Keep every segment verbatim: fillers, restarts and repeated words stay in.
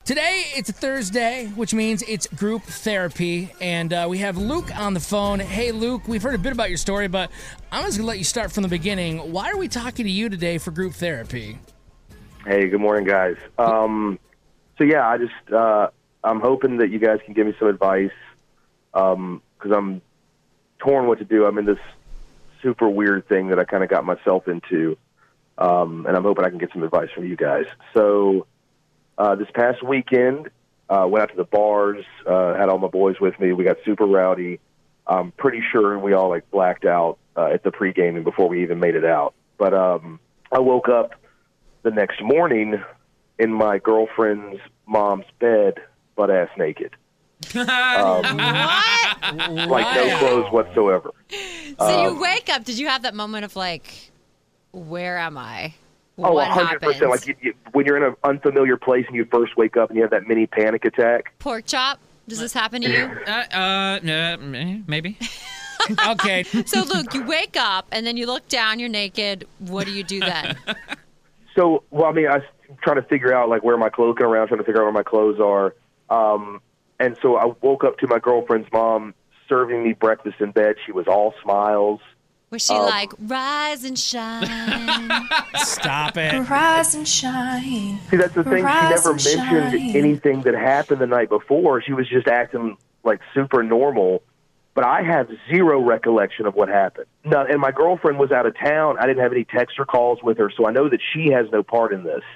Today, it's a Thursday, which means it's group therapy, and uh, we have Luke on the phone. Hey, Luke, we've heard a bit about your story, but I'm just going to let you start from the beginning. Why are we talking to you today for group therapy? Hey, good morning, guys. Um, so, yeah, I just, uh, I'm hoping that you guys can give me some advice, um, because I'm torn what to do. I'm in this super weird thing that I kind of got myself into, um, and I'm hoping I can get some advice from you guys. So, Uh, this past weekend, uh, went out to the bars, uh, had all my boys with me. We got super rowdy. I'm pretty sure we all like blacked out uh, at the pregame before we even made it out. But um, I woke up the next morning in my girlfriend's mom's bed, butt ass naked. Um, What? like no clothes whatsoever. So Um, you wake up. Did you have that moment of like, where am I? Oh, What one hundred percent. happened? Like you, you, when you're in an unfamiliar place and you first wake up and you have that mini panic attack. Pork chop? Does this happen to you? Uh, uh, no, maybe. Okay. So, Luke, you wake up and then you look down, you're naked. What do you do then? So, well, I mean, I was trying to figure out, like, where my clothes, looking around, trying to figure out where my clothes are. Um, and so I woke up to my girlfriend's mom serving me breakfast in bed. She was all smiles. Was she Um, like, rise and shine? Stop it. Rise and shine. See, that's the thing. She Rise never and mentioned shine. anything that happened the night before. She was just acting, like, super normal. But I have zero recollection of what happened. No, and my girlfriend was out of town. I didn't have any text or calls with her, so I know that she has no part in this.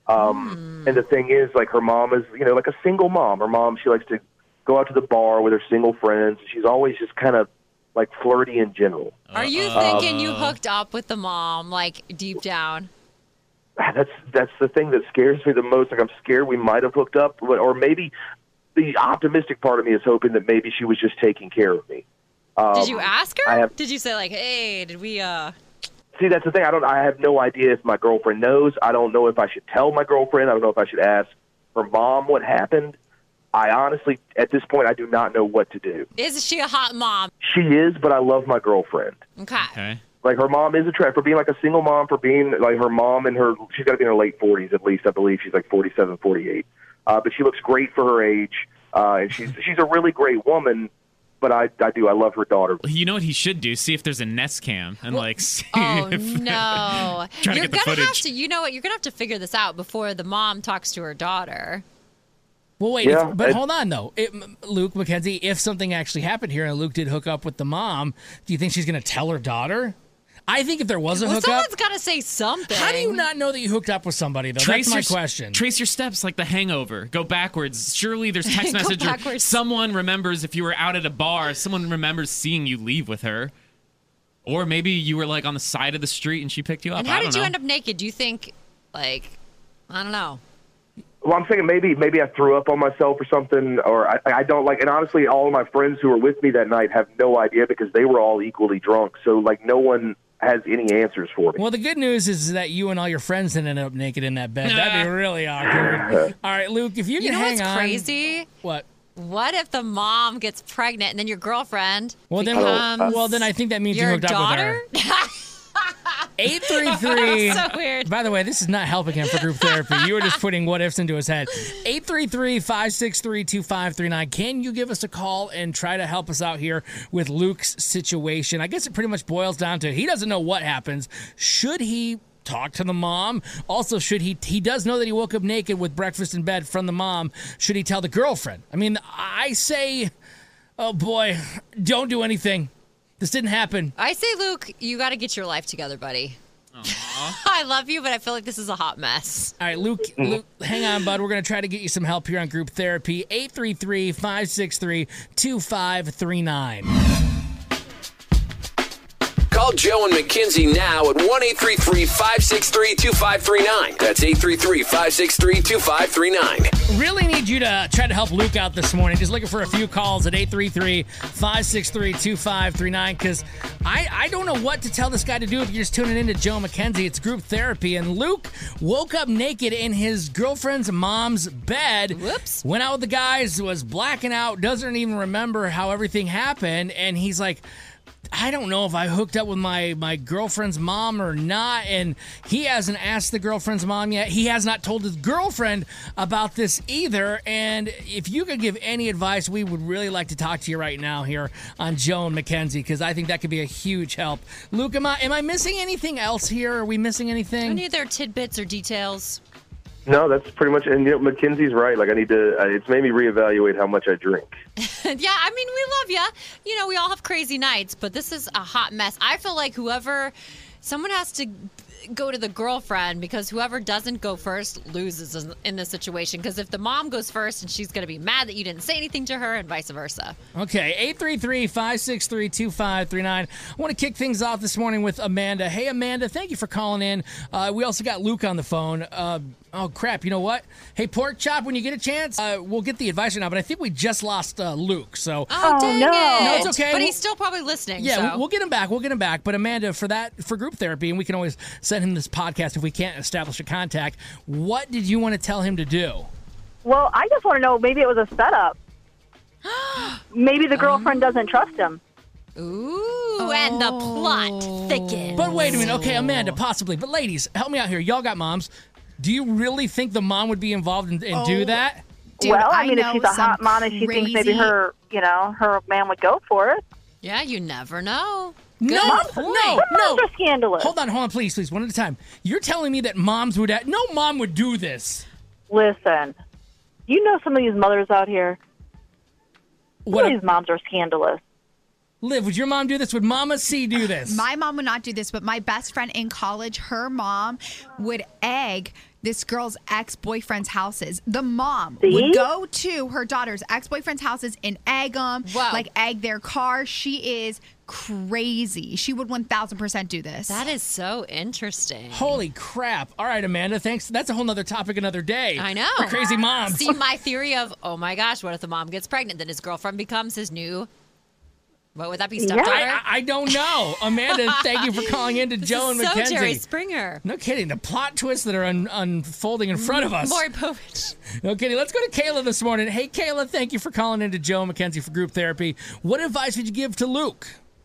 Um, And the thing is, like, her mom is, you know, like a single mom. Her mom, she likes to go out to the bar with her single friends. She's always just kind of, like, flirty in general. Are you thinking you hooked up with the mom, like, deep down? That's that's the thing that scares me the most. Like, I'm scared we might have hooked up, but, or maybe the optimistic part of me is hoping that maybe she was just taking care of me. Um, Did you ask her? I have- Did you say, like, hey, did we, uh... See, that's the thing. I don't. I have no idea if my girlfriend knows. I don't know if I should tell my girlfriend. I don't know if I should ask her mom what happened. I honestly, at this point, I do not know what to do. Is she a hot mom? She is, but I love my girlfriend. Okay. Okay. Like, her mom is attractive for being like a single mom, for being like her mom in her, she's got to be in her late forties at least. I believe she's like forty-seven, forty-eight. Uh, but she looks great for her age, uh, and she's she's a really great woman. But I, I do, I love her daughter. You know what he should do? See if there's a Nest Cam and like see Oh, if no. Trying to You're get the gonna have footage. to, you know what, you're going to have to figure this out before the mom talks to her daughter. Well, wait, Yeah, if, but it- hold on, though. It, Luke, Mackenzie, if something actually happened here and Luke did hook up with the mom, do you think she's going to tell her daughter? I think if there was a Well, hookup, someone's got to say something. how do you not know that you hooked up with somebody, though? Trace That's my your, question. Trace your steps like the Hangover. Go backwards. Surely there's text Go message or backwards. someone remembers if you were out at a bar, someone remembers seeing you leave with her. Or maybe you were like on the side of the street and she picked you up. And I how don't did you know. end up naked? Do you think, like, I don't know. Well, I'm thinking maybe maybe I threw up on myself or something, or I, I don't like. And honestly, all of my friends who were with me that night have no idea because they were all equally drunk. So like, no one has any answers for me. Well, the good news is that you and all your friends didn't end up naked in that bed. That'd be really awkward. All right, Luke, if you can You know hang what's on. crazy? What? What if the mom gets pregnant and then your girlfriend Well, then, becomes well, then I think that means you your hooked daughter? up with her. eight three three. So weird. By the way, this is not helping him for group therapy. You were just putting what ifs into his head. eight three three, five six three, two five three nine. Can you give us a call and try to help us out here with Luke's situation? I guess it pretty much boils down to he doesn't know what happens. Should he talk to the mom? Also, should he, he does know that he woke up naked with breakfast in bed from the mom. Should he tell the girlfriend? I mean, I say, oh boy, don't do anything. This didn't happen. I say, Luke, you got to get your life together, buddy. I love you, but I feel like this is a hot mess. All right, Luke, Luke, hang on, bud. We're going to try to get you some help here on group therapy. eight three three, five six three, two five three nine. Call Joe and Mackenzie now at one eight three three, five six three, two five three nine. That's eight three three, five six three, two five three nine. Really need you to try to help Luke out this morning. Just looking for a few calls at eight three three, five six three, two five three nine because I, I don't know what to tell this guy to do if you're just tuning in to Joe Mackenzie. It's group therapy, and Luke woke up naked in his girlfriend's mom's bed. Whoops. Went out with the guys, was blacking out, doesn't even remember how everything happened, and he's like, I don't know if I hooked up with my, my girlfriend's mom or not, and he hasn't asked the girlfriend's mom yet. He has not told his girlfriend about this either, and if you could give any advice, we would really like to talk to you right now here on Joe and Mackenzie, because I think that could be a huge help. Luke, am I, am I missing anything else here? Are we missing anything? Any other tidbits or details? No, that's pretty much. And you know, Mackenzie's right. Like I need to. Uh, it's made me reevaluate how much I drink. Yeah, I mean, we love you. You know, we all have crazy nights, but this is a hot mess. I feel like whoever, someone has to go to the girlfriend, because whoever doesn't go first loses in, in this situation. Because if the mom goes first, and she's going to be mad that you didn't say anything to her, and vice versa. Okay, eight three three, five six three, two five three nine. I want to kick things off this morning with Amanda. Hey, Amanda, thank you for calling in. Uh, we also got Luke on the phone. Uh, Oh, crap. You know what? Hey, Pork Chop, when you get a chance, uh, we'll get the advice right now, but I think we just lost uh, Luke. So, Oh, Oh, dang no. it. No, it's okay. But We'll- he's still probably listening. yeah, so. we'll, we'll get him back. We'll get him back. But, Amanda, for that, for group therapy, and we can always send him this podcast if we can't establish a contact, what did you want to tell him to do? Well, I just want to know, maybe it was a setup. Maybe the girlfriend doesn't trust him. Ooh, and the plot thickens. But wait a minute. Okay, Amanda, possibly. But, ladies, help me out here. Y'all got moms. Do you really think the mom would be involved and, and do Oh. that? Dude, well, I, I mean, if know she's a hot some mom and she thinks maybe crazy- her, you know, her man would go for it. Yeah, you never know. No, Good point. no, Her no. moms are scandalous. Hold on, hold on, please, please, one at a time. You're telling me that moms would... No mom would do this. Listen, you know some of these mothers out here, some What? of these moms are scandalous. Liv, would your mom do this? Would Mama C do this? My mom would not do this, but my best friend in college, her mom would egg this girl's ex-boyfriend's houses. The mom See? would go to her daughter's ex-boyfriend's houses and egg them, Wow. like egg their car. She is crazy. She would one thousand percent do this. That is so interesting. Holy crap. All right, Amanda, thanks. That's a whole nother topic another day. I know. For crazy moms. See, my theory of, oh my gosh, what if the mom gets pregnant? Then his girlfriend becomes his new, what would that be, stepdaughter? I, I, I don't know. Amanda, thank you for calling in to Joe and so Mackenzie. Jerry Springer. No kidding. The plot twists that are un- unfolding in front of us. Maury Povich. No kidding. Let's go to Kayla this morning. Hey, Kayla, thank you for calling in to Joe and Mackenzie for group therapy. What advice would you give to Luke?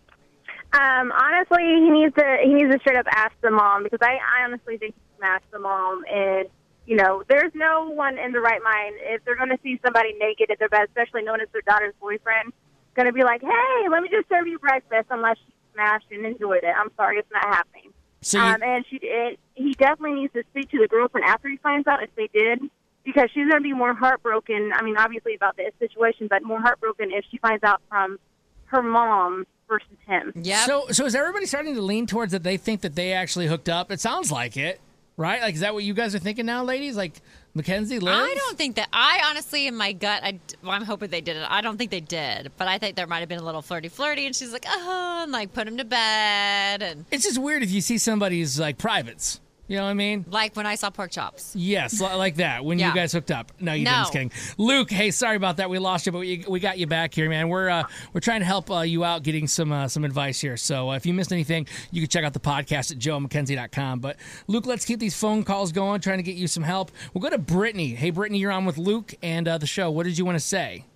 Um, honestly, he needs to he needs to straight up ask the mom, because I, I honestly think he can ask the mom. And you know, there's no one in the right mind, if they're going to see somebody naked at their bed, especially knowing it's their daughter's boyfriend, going to be like, hey, let me just serve you breakfast, unless she smashed and enjoyed it. I'm sorry, it's not happening. So you, Um, and she it, he definitely needs to speak to the girlfriend after he finds out, if they did, because she's going to be more heartbroken. I mean, obviously about this situation, but more heartbroken if she finds out from her mom versus him. Yep. so, so is everybody starting to lean towards that they think that they actually hooked up? It sounds like it, right? Like, is that what you guys are thinking now, ladies? Like, Mackenzie, Liv? I don't think that. I honestly, in my gut, I, well, I'm hoping they did it. I don't think they did, but I think there might have been a little flirty, flirty, and she's like, oh, and like put him to bed, and It's just weird if you see somebody's, like, privates. You know what I mean? like when I saw Pork Chops. Yes, li- like that, when Yeah. you guys hooked up. No, you No. didn't. Just kidding. Luke, hey, sorry about that. We lost you, but we, we got you back here, man. We're uh, we're trying to help uh, you out getting some uh, some advice here. So uh, if you missed anything, you can check out the podcast at joe mackenzie dot com. But, Luke, let's keep these phone calls going, trying to get you some help. We'll go to Brittany. Hey, Brittany, you're on with Luke and uh, the show. What did you want to say?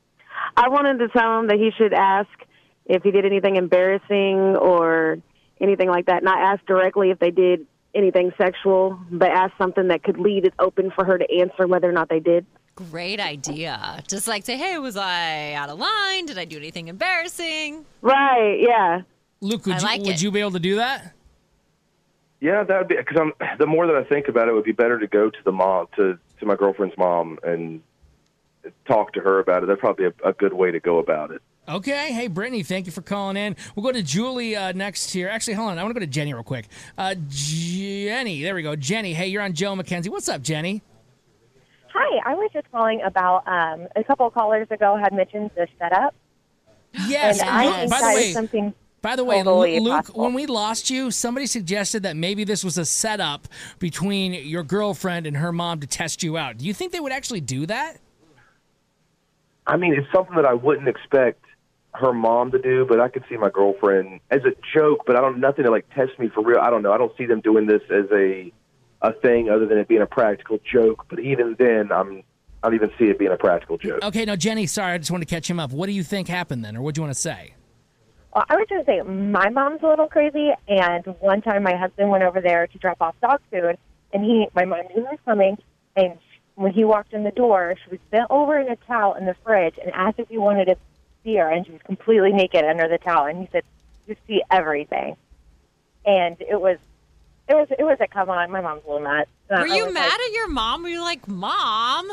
I wanted to tell him that he should ask if he did anything embarrassing or anything like that. Not ask directly if they did anything sexual, but ask something that could leave it open for her to answer whether or not they did. Great idea. Just like say, hey, was I out of line? Did I do anything embarrassing? Right, yeah. Luke, would, I you, like would it. you be able to do that? Yeah, that would be because I'm. The more that I think about it, it would be better to go to the mom, to to my girlfriend's mom, and talk to her about it. That's probably a, a good way to go about it. Okay. Hey, Brittany, thank you for calling in. We'll go to Julie uh, next here. Actually, hold on. I want to go to Jenny real quick. Uh, Jenny, there we go. Jenny, hey, you're on Joe Mackenzie. What's up, Jenny? Hi, I was just calling about um, a couple of callers ago had mentioned the setup. Yes. And I Luke, think by the that way, is something by the way, totally Luke, possible. when we lost you, somebody suggested that maybe this was a setup between your girlfriend and her mom to test you out. Do you think they would actually do that? I mean, it's something that I wouldn't expect her mom to do, but I could see my girlfriend as a joke, but I don't, nothing to like test me for real. I don't know. I don't see them doing this as a, a thing other than it being a practical joke. But even then, I'm, I don't even see it being a practical joke. Okay, now, Jenny, sorry, I just wanted to catch him up. What do you think happened then, or what do you want to say? Well, I was going to say my mom's a little crazy, and one time my husband went over there to drop off dog food, and he, my mom knew he was coming, and when he walked in the door, she was bent over in a towel in the fridge and asked if he wanted a beer, and she was completely naked under the towel, and he said, "You see everything," and it was, it was, it was a come on. My mom's a little nuts. Were I you was mad like, at your mom? Were you like, Mom?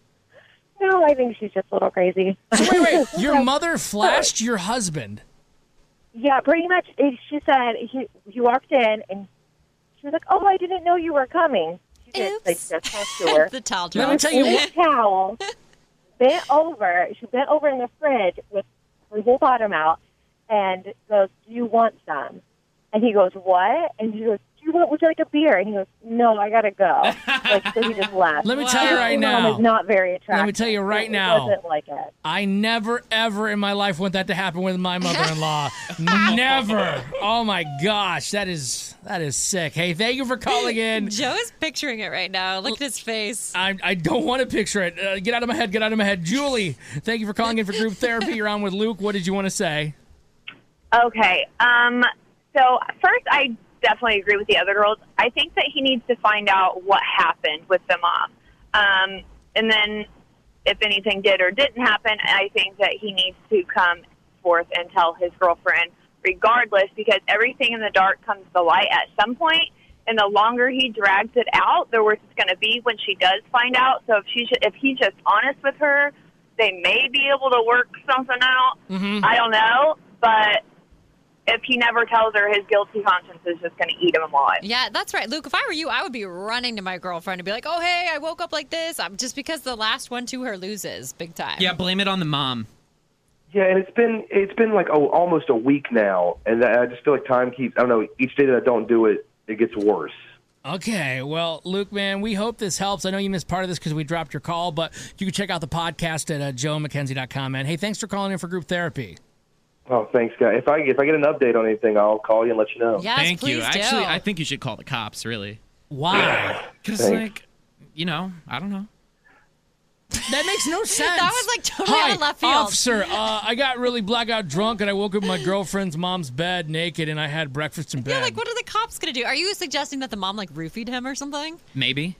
No, I think she's just a little crazy. So wait, wait. Your mother flashed your husband. Yeah, pretty much. It, she said he he walked in and she was like, "Oh, I didn't know you were coming." She did, like, just talked to her. The towel Let me drop. tell you In what. a towel, bent over. She bent over in the fridge with her whole bottom out, and goes, "Do you want some?" And he goes, "What?" And she goes, "Do you want? Would you like a beer?" And he goes, "No, I gotta go." Like, so he just left. Let me tell you right His mom now. is not very attractive. Let me tell you right It now. wasn't like it. I never, ever in my life want that to happen with my mother-in-law. Never. Oh my gosh, that is that is sick. Hey, thank you for calling in. Joe is picturing it right now. Look at his face. I, I don't want to picture it. Uh, get out of my head. Get out of my head. Julie, thank you for calling in for group therapy. You're on with Luke. What did you want to say? Okay. Um, so first, I definitely agree with the other girls. I think that he needs to find out what happened with the mom. Um, and then if anything did or didn't happen, I think that he needs to come forth and tell his girlfriend regardless, because everything in the dark comes to light at some point, and the longer he drags it out, the worse it's going to be when she does find out. So if she if he's just honest with her, they may be able to work something out. Mm-hmm. I don't know, but if he never tells her, his guilty conscience is just going to eat him alive. Yeah, that's right. Luke, if I were you, I would be running to my girlfriend and be like, oh, hey, I woke up like this. I'm just because the last one to her loses big time. Yeah, blame it on the mom. Yeah, and it's been it's been like oh, almost a week now, and I just feel like time keeps. I don't know. Each day that I don't do it, it gets worse. Okay, well, Luke, man, we hope this helps. I know you missed part of this because we dropped your call, but you can check out the podcast at uh, joe mackenzie dot com, man. Hey, thanks for calling in for group therapy. Oh, thanks, guys. If I if I get an update on anything, I'll call you and let you know. Yes, Thank please you. do. Actually, I think you should call the cops, really. Why? Because, Thanks. like, you know, I don't know. That makes no sense. That was like totally Hi, out of left field. officer. Uh, I got really blackout drunk, and I woke up in my girlfriend's mom's bed naked, and I had breakfast in bed. Yeah, like, what are the cops going to do? Are you suggesting that the mom, like, roofied him or something? Maybe.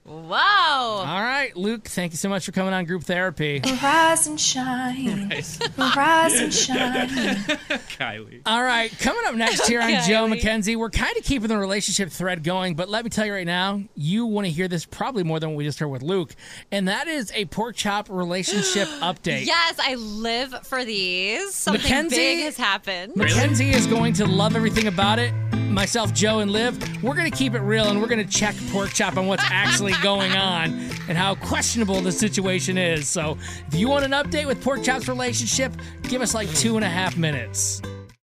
Wow. All right, Luke, thank you so much for coming on group therapy. Rise and shine. Nice. Rise and shine. Kylie. All right, coming up next here on Okay. Joe McKenzie, we're kind of keeping the relationship thread going, but let me tell you right now, you want to hear this probably more than what we just heard with Luke, and that is a pork chop relationship update. Yes, I live for these. Something Mackenzie- big has happened. Mackenzie is going to love everything about it. Myself, Joe, and Liv, we're going to keep it real, and we're going to check pork chop on what's actually going on and how questionable the situation is. So if you want an update with pork chop's relationship, give us like two and a half minutes.